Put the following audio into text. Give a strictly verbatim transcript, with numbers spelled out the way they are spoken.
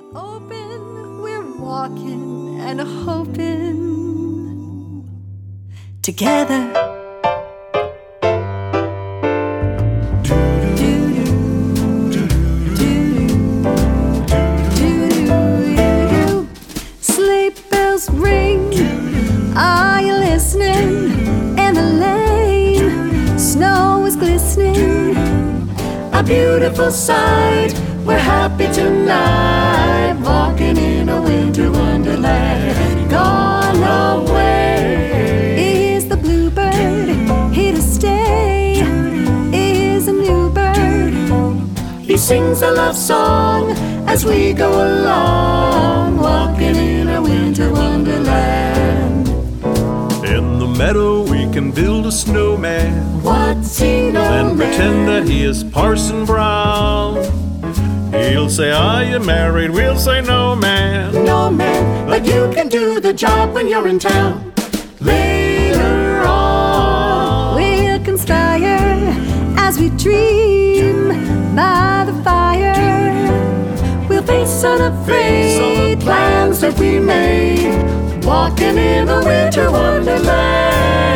open, we're walking and hoping together. Sleigh bells ring, are you listening? In the lane, snow is glistening, a beautiful sight. We're happy tonight, walking in a winter wonderland. Gone away is the bluebird, here to stay is a new bird. He sings a love song as we go along, walking in a winter wonderland. In the meadow we can build a snowman. What's he know, Then man? pretend that he is Parson Brown. He'll say, are you married? We'll say, no, man. No, man, but you can do the job when you're in town. Later on, we'll conspire as we dream by the fire. We'll face unafraid plans that we made, walking in a winter wonderland.